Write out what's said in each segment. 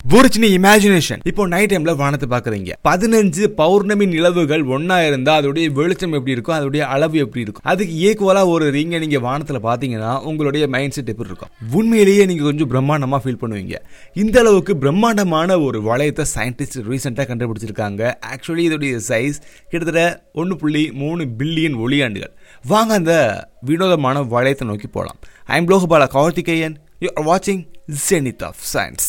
ஒரு சின்ன இமேஜினேஷன். இப்போ நைட் டைம்ல வானத்தை பாக்குறீங்க. 15 பௌர்ணமி நிலவுகள் ஒன்னா இருந்தா அதோடைய வெளிச்சம் எப்படி இருக்கும், அதோடைய அளவு எப்படி இருக்கும், அதுக்கு ஈக்குவலா ஒரு ரிங்க நீங்க வானத்துல பாத்தீங்கன்னா உங்களுடைய மைண்ட் செட் எப்படி இருக்கும்? உண்மையிலேயே நீங்க கொஞ்சம் பிரம்மாண்டமா ஃபீல் பண்ணுவீங்க. இந்த அளவுக்கு பிரம்மாண்டமான ஒரு வளையத்தை சயின்டிஸ்ட் ரீசெண்டா கண்டுபிடிச்சிருக்காங்க. ஆக்சுவலி இதோடைய சைஸ் கிட்டத்தட்ட 1.3 பில்லியன் ஒளியாண்டுகள். வாங்க அந்த வினோதமான வளையத்தை நோக்கி போலாம். I am Lokapala Karthikeyan. You are watching Zenith of Science.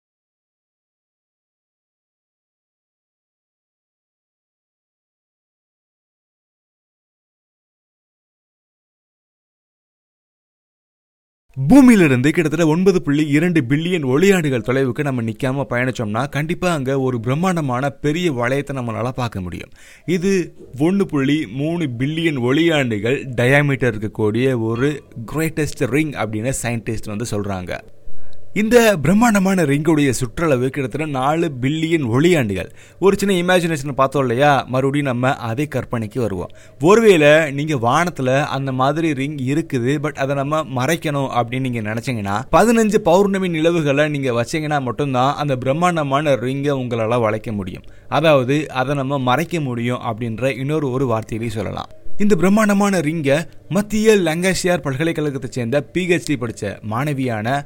பூமியிலிருந்து கிட்டத்தட்ட 9.2 பில்லியன் ஒளியாண்டுகள் தொலைவுக்கு நம்ம நிக்காம பயணிச்சோம்னா கண்டிப்பா அங்க ஒரு பிரம்மாண்டமான பெரிய வளையத்தை நம்மளால பார்க்க முடியும். இது 1.3 பில்லியன் ஒளியாண்டுகள் டயாமீட்டர் இருக்கக்கூடிய ஒரு கிரேட்டஸ்ட் ரிங் அப்படின்னு சயின்டிஸ்ட் சொல்றாங்க. இந்த பிரம்மாண்டமான ரிங்குடைய சுற்றளவு கிட்டத்தட்ட 4 பில்லியன் ஒளியாண்டுகள். ஒரு சின்ன இமேஜினேஷன் பார்த்தோம் இல்லையா? மறுபடியும் நம்ம அதே கற்பனைக்கு வருவோம். ஒருவேளை நீங்க வானத்துல அந்த மாதிரி ரிங் இருக்குது, பட் அதை நம்ம மறைக்கணும் அப்படின்னு நீங்க நினைச்சீங்கன்னா 15 பௌர்ணமி நிலவுகளை நீங்க வச்சீங்கன்னா மட்டும்தான் அந்த பிரம்மாண்டமான ரிங்கை உங்களால வளைக்க முடியும். அதாவது அதை நம்ம மறைக்க முடியும் அப்படின்ற இன்னொரு வார்த்தையிலேயே சொல்லலாம். இந்த பிரம்மாண்டமான ரிங்கை மத்திய லங்காஷியர் பல்கலைக்கழகத்தை சேர்ந்த PhD படிச்ச மாணவியான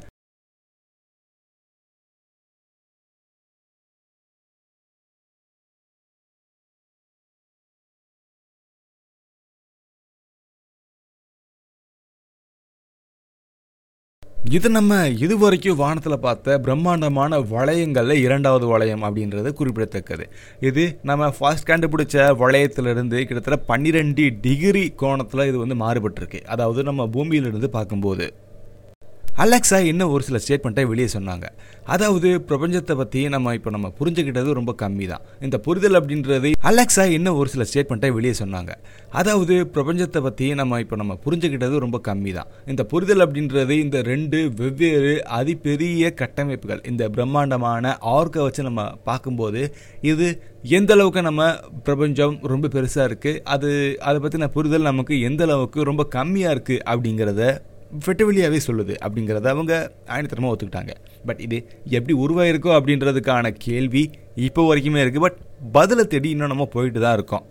இது நம்ம இதுவரைக்கும் வானத்தில் பார்த்த பிரம்மாண்டமான வளையங்கள்ல 2வது வளையம் அப்படின்றது குறிப்பிடத்தக்கது. இது நம்ம ஃபர்ஸ்ட் கண்டுபிடிச்ச வளையத்திலிருந்து கிட்டத்தட்ட 12 டிகிரி கோணத்தில் இது மாறுபட்டிருக்கு. அதாவது நம்ம பூமியிலிருந்து பார்க்கும்போது. அலெக்சா இன்னும் ஒரு சில ஸ்டேட்மெண்ட்டை வெளியே சொன்னாங்க. அதாவது பிரபஞ்சத்தை பற்றி நம்ம புரிஞ்சுக்கிட்டது ரொம்ப கம்மி தான். இந்த புரிதல் அப்படின்றது அலெக்சா இன்னும் ஒரு சில ஸ்டேட்மெண்ட்டை வெளியே சொன்னாங்க. அதாவது பிரபஞ்சத்தை பற்றி நம்ம புரிஞ்சுக்கிட்டது ரொம்ப கம்மி தான். இந்த புரிதல் அப்படின்றது இந்த 2 வெவ்வேறு அதிபெரிய கட்டமைப்புகள், இந்த பிரம்மாண்டமான ஆர்க்கை வச்சு நம்ம பார்க்கும்போது இது எந்த அளவுக்கு நம்ம பிரபஞ்சம் ரொம்ப பெருசாக இருக்குது, அதை பற்றின புரிதல் நமக்கு எந்த அளவுக்கு ரொம்ப கம்மியாக இருக்குது அப்படிங்கிறத வெட்டவெளியாகவே சொல்லுது அப்படிங்கிறத அவங்க ஆணித்தரமாக ஒத்துக்கிட்டாங்க. பட் இது எப்படி உருவாயிருக்கோ அப்படின்றதுக்கான கேள்வி இப்போ வரைக்குமே இருக்குது. பட் பதிலை தேடி இன்னும் நம்ம போயிட்டு தான் இருக்கோம்.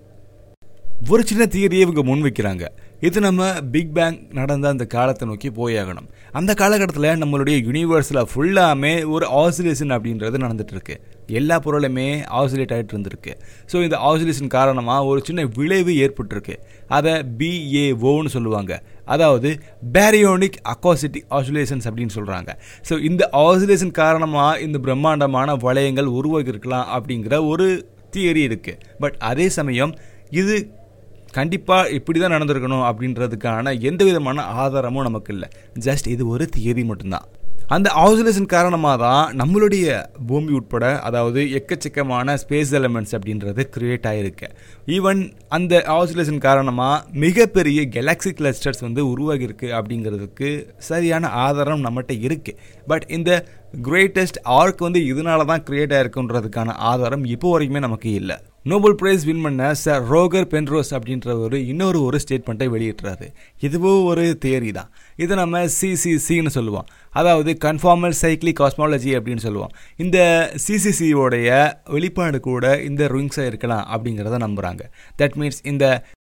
ஒரு சின்ன தியரியை இவங்க முன்வைக்கிறாங்க. இது நம்ம பிக் பேங் நடந்த அந்த காலத்தை நோக்கி போயாகணும். அந்த காலகட்டத்தில் நம்மளுடைய யூனிவர்ஸில் ஃபுல்லாமே ஒரு ஆசிலேஷன் அப்படின்றது நடந்துட்டு இருக்கு. எல்லா பொருளுமே ஆசிலேட் ஆகிட்டு இருந்திருக்கு. ஸோ இந்த ஆசிலேஷன் காரணமாக ஒரு சின்ன விளைவு ஏற்பட்டிருக்கு. அதை BAOன்னு சொல்லுவாங்க. அதாவது பேரியோனிக் அக்கோஸ்டிக் ஆசிலேஷன்ஸ் அப்படின்னு சொல்கிறாங்க. ஸோ இந்த ஆசிலேஷன் காரணமாக இந்த பிரம்மாண்டமான வளையங்கள் உருவாகியிருக்கலாம் அப்படிங்கிற ஒரு தியரி இருக்குது. பட் அதே சமயம் இது கண்டிப்பாக இப்படி தான் நடந்திருக்கணும் அப்படின்றதுக்கான எந்த விதமான ஆதாரமும் நமக்கு இல்லை. ஜஸ்ட் இது ஒரு தியரி மட்டும்தான். அந்த ஆசிலேஷன் காரணமாக தான் நம்மளுடைய பூமி உட்பட அதாவது எக்கச்சக்கமான ஸ்பேஸ் எலிமெண்ட்ஸ் அப்படின்றது கிரியேட் ஆகிருக்கு. ஈவன் அந்த ஆசிலேஷன் காரணமாக மிகப்பெரிய கேலக்ஸி கிளஸ்டர்ஸ் உருவாகியிருக்கு அப்படிங்கிறதுக்கு சரியான ஆதாரம் நம்மகிட்ட இருக்குது. பட் இந்த கிரேட்டஸ்ட் ஆர்க் இதனால தான் கிரியேட் ஆகிருக்குன்றதுக்கான ஆதாரம் இப்போ வரைக்குமே நமக்கு இல்லை. நோபல் பிரைஸ் வின் பண்ண சார் ரோகர் பென்ரோஸ் அப்படின்ற இன்னொரு ஸ்டேட்மெண்ட்டை வெளியிட்டுறாரு. இதுவும் ஒரு தியரி தான். இதை நம்ம CCCன்னு சொல்லுவோம். அதாவது கன்ஃபார்மல் சைக்ளிக் காஸ்மாலஜி அப்படின்னு சொல்லுவோம். இந்த CCCயோடைய வெளிப்பாடு கூட இந்த ரிங்ஸாக இருக்கலாம் அப்படிங்கிறத நம்புகிறாங்க. தட் மீன்ஸ் இந்த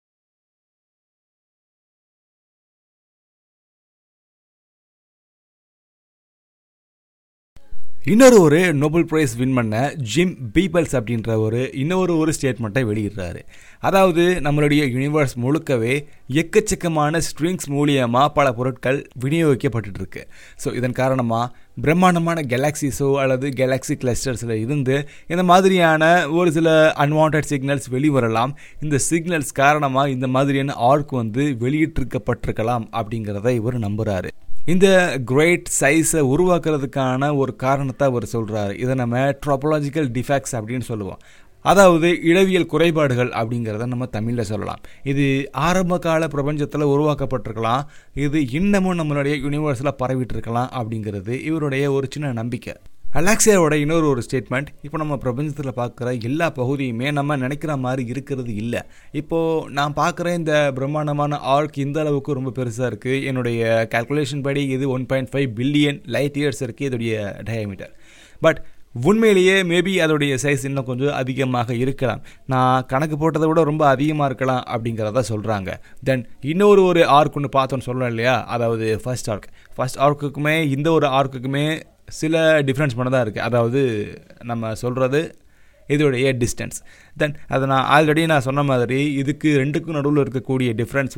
இன்னொரு நோபல் பிரைஸ் வின் பண்ண ஜிம் பீபிள்ஸ் அப்படின்ற இன்னொரு ஸ்டேட்மெண்ட்டை வெளியிடுறாரு. அதாவது நம்மளுடைய யூனிவர்ஸ் முழுக்கவே எக்கச்சக்கமான ஸ்ட்ரிங்ஸ் மூலியமாக பல பொருட்கள் விநியோகிக்கப்பட்டு இருக்கு. ஸோ இதன் காரணமாக பிரம்மாண்டமான கேலக்சிஸோ அல்லது கேலக்ஸி கிளஸ்டர்ஸில் இருந்து இந்த மாதிரியான ஒரு சில அன்வான்ட் சிக்னல்ஸ் வெளிவரலாம். இந்த சிக்னல்ஸ் காரணமாக இந்த மாதிரியான ஆர்க் வெளியிட்டிருக்கப்பட்டிருக்கலாம் அப்படிங்கிறத இவர் நம்புகிறாரு. இந்த கிரேட் சைஸை உருவாக்குறதுக்கான ஒரு காரணத்தை அவர் சொல்கிறார். இதை நம்ம ட்ரோபாலஜிக்கல் டிஃபெக்ட்ஸ் அப்படின்னு சொல்லுவோம். அதாவது இடவியல் குறைபாடுகள் அப்படிங்கிறத நம்ம தமிழில் சொல்லலாம். இது ஆரம்ப கால பிரபஞ்சத்தில் உருவாக்கப்பட்டிருக்கலாம். இது இன்னமும் நம்மளுடைய யூனிவர்ஸில் பரவிட்டு இருக்கலாம் அப்படிங்கிறது இவருடைய ஒரு சின்ன நம்பிக்கை. அலெக்சாவோட இன்னொரு ஸ்டேட்மெண்ட், இப்போ நம்ம பிரபஞ்சத்தில் பார்க்குற எல்லா பகுதியுமே நம்ம நினைக்கிற மாதிரி இருக்கிறது இல்லை. இப்போது நான் பார்க்குற இந்த பிரம்மாண்டமான ஆர்க் இந்த அளவுக்கு ரொம்ப பெருசாக இருக்குது. என்னுடைய கால்குலேஷன் படி இது 1.5 பில்லியன் லைட் இயர்ஸ் இருக்குது இதோடைய டயாமீட்டர். பட் உண்மையிலேயே மேபி அதோடைய சைஸ் இன்னும் கொஞ்சம் அதிகமாக இருக்கலாம். நான் கணக்கு போட்டதை விட ரொம்ப அதிகமாக இருக்கலாம் அப்படிங்கிறத சொல்கிறாங்க. தென் இன்னொரு ஆர்க் ஒன்று பார்த்தோன்னு சொல்லலாம் இல்லையா, அதாவது ஃபர்ஸ்ட் ஆர்க்குக்குமே இந்த ஒரு ஆர்க்குக்குமே சில டிஃப்ரென்ஸ் பண்ண தான் இருக்குது. அதாவது நம்ம சொல்கிறது இதோடைய டிஸ்டன்ஸ். தென் அதை நான் ஆல்ரெடி சொன்ன மாதிரி இதுக்கு ரெண்டுக்கும் நடுவில் இருக்கக்கூடிய டிஃப்ரென்ஸ்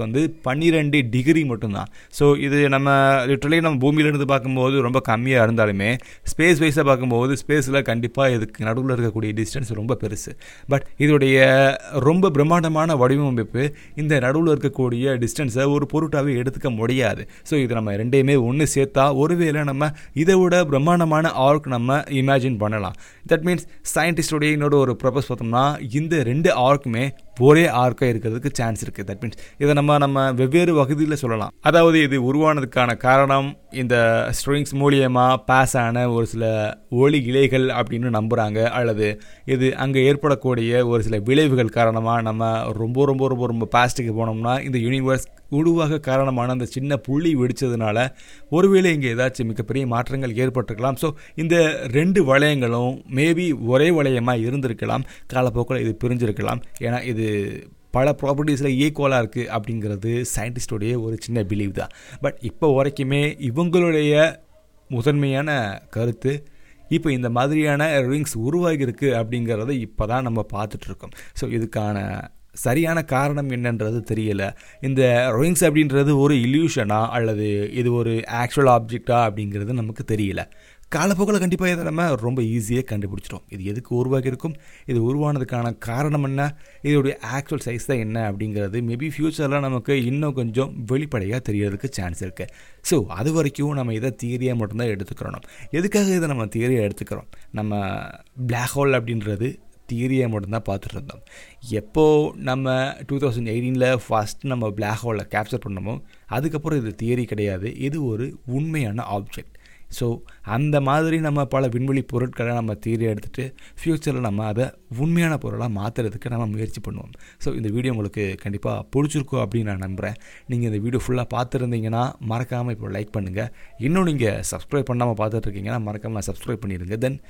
12 டிகிரி மட்டும்தான். ஸோ இது நம்ம லிட்டரலி நம்ம பூமியிலேருந்து பார்க்கும்போது ரொம்ப கம்மியாக இருந்தாலுமே ஸ்பேஸ் வைஸாக பார்க்கும்போது ஸ்பேஸில் கண்டிப்பாக இதுக்கு நடுவில் இருக்கக்கூடிய டிஸ்டன்ஸ் ரொம்ப பெருசு. பட் இதோடைய ரொம்ப பிரம்மாண்டமான வடிவமைப்பு இந்த நடுவில் இருக்கக்கூடிய டிஸ்டன்ஸை ஒரு பொருட்டாகவே எடுத்துக்க முடியாது. ஸோ இது நம்ம ரெண்டையுமே ஒன்று சேர்த்தா ஒருவேளை நம்ம இதை விட பிரம்மாண்டமான ஆர்க் நம்ம இமேஜின் பண்ணலாம். தட் மீன்ஸ் சயின்டிஸ்டோடைய இன்னொரு ப்ரப்போஸ் பார்த்தோம்னா இந்த 2 ஆர்க்குமே ஒரே ஆர்க்காக இருக்கிறதுக்கு சான்ஸ் இருக்குது. தட் மீன்ஸ் இதை நம்ம வெவ்வேறு வகுதியில் சொல்லலாம். அதாவது இது உருவானதுக்கான காரணம் இந்த ஸ்ட்ரிங்ஸ் மூலியமாக பாஸ் ஆன ஒரு சில ஒளி இலைகள் அப்படின்னு நம்புகிறாங்க. அல்லது இது அங்கே ஏற்படக்கூடிய ஒரு சில விளைவுகள் காரணமாக நம்ம ரொம்ப ரொம்ப ரொம்ப ரொம்ப பாஸ்ட்டுக்கு போனோம்னா இந்த யூனிவர்ஸ் உருவாக காரணமான அந்த சின்ன புள்ளி வெடித்ததுனால ஒருவேளை இங்கே ஏதாச்சும் மிகப்பெரிய மாற்றங்கள் ஏற்பட்டிருக்கலாம். ஸோ இந்த 2 வளையங்களும் மேபி ஒரே வளையமாக இருந்திருக்கலாம். காலப்போக்கில் இது பிரிஞ்சிருக்கலாம். ஏன்னா இது பல ப்ராப்பர்ட்டிஸில் ஈக்குவலாக இருக்குது அப்படிங்கிறது சயின்டிஸ்டோடைய ஒரு சின்ன பிலீவ் தான். பட் இப்போ வரைக்குமே இவங்களுடைய முதன்மையான கருத்து இப்போ இந்த மாதிரியான ரிங்ஸ் உருவாகியிருக்கு அப்படிங்கிறத இப்போ தான் நம்ம பார்த்துட்ருக்கோம். ஸோ இதுக்கான சரியான காரணம் என்னன்றது தெரியல. இந்த ரிங்ஸ் அப்படின்றது ஒரு இல்யூஷனா அல்லது இது ஒரு ஆக்சுவல் ஆப்ஜெக்டா அப்படிங்கிறது நமக்கு தெரியல. காலப்போக்கில் கண்டிப்பாக இதை நம்ம ரொம்ப ஈஸியாக கண்டுபிடிச்சிட்டோம். இது எதுக்கு உருவாகியிருக்கும், இது உருவானதுக்கான காரணம் என்ன, இதோடைய ஆக்சுவல் சைஸ் தான் என்ன அப்படிங்கிறது மேபி ஃப்யூச்சரில் நமக்கு இன்னும் கொஞ்சம் வெளிப்படையாக தெரியறதுக்கு சான்ஸ் இருக்குது. ஸோ அது வரைக்கும் நம்ம இதை தியரியாக மட்டும்தான் எடுத்துக்கிறோம். எதுக்காக இதை நம்ம தியரியாக எடுத்துக்கிறோம்? நம்ம பிளாக் ஹோல் அப்படின்றது தியரியாக மட்டும்தான் பார்த்துட்டு இருந்தோம். எப்போது நம்ம 2018 ஃபஸ்ட் நம்ம பிளாக் ஹோலை கேப்சர் பண்ணமோ அதுக்கப்புறம் இது தியரி கிடையாது, இது ஒரு உண்மையான ஆப்ஜெக்ட். ஸோ அந்த மாதிரி நம்ம பல விண்வெளி பொருட்களை நம்ம தியரி எடுத்துகிட்டு ஃப்யூச்சரில் நம்ம அதை உண்மையான பொருளாக மாற்றுறதுக்கு நம்ம முயற்சி பண்ணுவோம். ஸோ இந்த வீடியோ உங்களுக்கு கண்டிப்பாக பிடிச்சிருக்கும் அப்படின்னு நான் நம்புகிறேன். நீங்கள் இந்த வீடியோ ஃபுல்லாக பார்த்துருந்தீங்கன்னா மறக்காமல் இப்போ லைக் பண்ணுங்கள். இன்னும் நீங்கள் சப்ஸ்கிரைப் பண்ணாமல் பார்த்துட்ருக்கீங்கன்னா மறக்காமல் சப்ஸ்கிரைப் பண்ணிடுங்க. தென்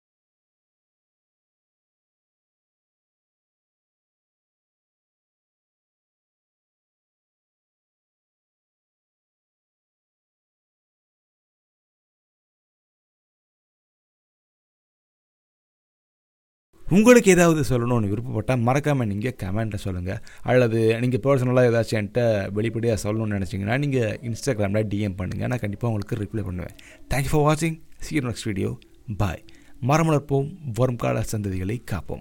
உங்களுக்கு ஏதாவது சொல்லணும்னு விருப்பப்பட்டால் மறக்காமல் நீங்கள் கமெண்ட்டில் சொல்லுங்கள். அல்லது நீங்கள் பர்சனலாக ஏதாச்சும் என்கிட்ட வெளிப்படையாக சொல்லணும்னு நினச்சிங்கன்னா நீங்கள் இன்ஸ்டாகிராமில் டிஎம் பண்ணுங்கள். நான் கண்டிப்பாக உங்களுக்கு ரிப்ளை பண்ணுவேன். தேங்க்யூ ஃபார் வாட்சிங். See you next video. Bye. மரம் வளர்ப்போம், வரும் கால சந்ததிகளை காப்போம்.